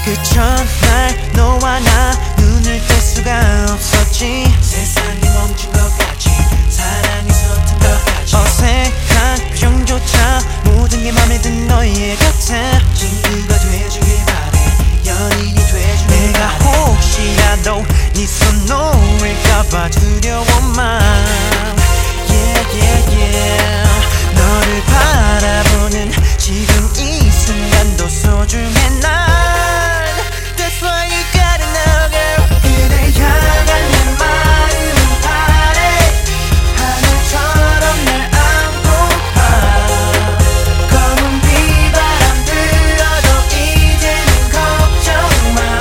그 첫날 너와 나 눈을 뗄 수가 없었지. 세상이 멈춘 것 같이 사랑이 서툰 것 같이 어색한 표정조차 모든 게 맘에 든 너의 곁에 친구가 돼주길 바래 연인이 돼주길 내가 혹시라도 네 손 놓을까봐 두려운 맘 너를 바라보는 지금 이 순간도 소중해 난 That's why you gotta know girl 그대 향한 내 마음은 파래 하늘처럼 날 안고파 검은 비바람 불어도 이제는 걱정 마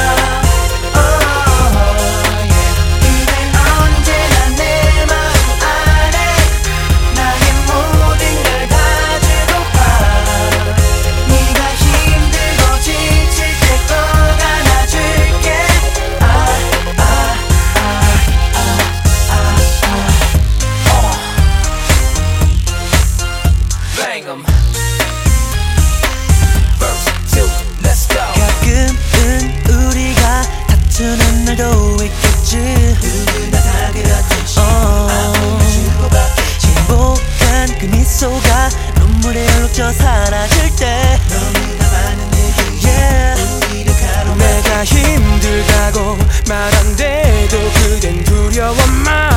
그댄 언제나 내 마음 안에 나의 모든 걸 가지고파 네가 힘들고 지칠 때 꼭 안아줄게 Bang 'em Verse 2 Let's go 가끔은 우리가 다투는 날도 있겠지. 누구나 다 그렇듯이 아픔을 주고받겠지 행복한 그 미소가 눈물에 얼룩져 사라질 때 너무나 많은 일들이 우리를 가로막고 내가 힘들다고 말한대도 그댄 두려워만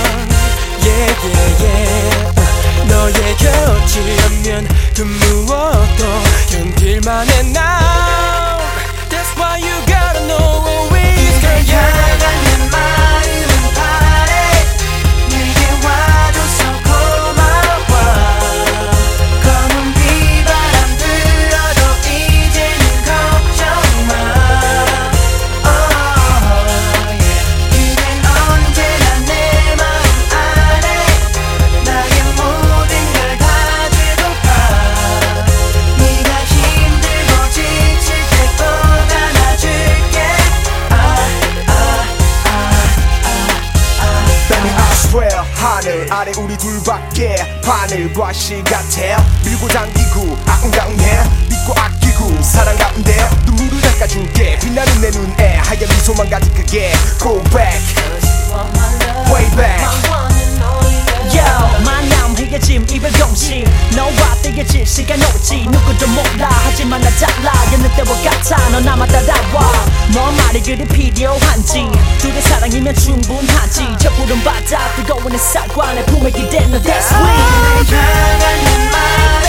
너의 곁이라면 그 무엇도 견딜만 해 now That's why you gotta know always 그대 향한 내 마음은 파래 내게 와줘서 고마워 검은 비바람 불어도 이제는 걱정 마 그댄 언제나 내 마음 안에 나의 모든 걸 가지고파 네가 힘들고 지칠 때 꼭 안아줄게 Baby I swear 하늘 아래 우리 둘밖에 바늘과시 같아 밀고 당기고 아웅다웅해 믿고 아끼고 사랑 가운데 눈물을 닦아줄게 빛나는 내 눈에 하얀 미소만 가득하게 Go back Way back Yo, 만남 헤어짐 이별 경심 너와 떼어질 시간 없지 누구도 몰라 하지만 나 달라 여느 때와 같아 너 나만 따라와 너 말이 그리 필요한지 둘의 사랑이면 충분하지 저 푸른 바다 뜨거운 햇살과 내 품에 기댄 너 That's sweet 향한 내 마음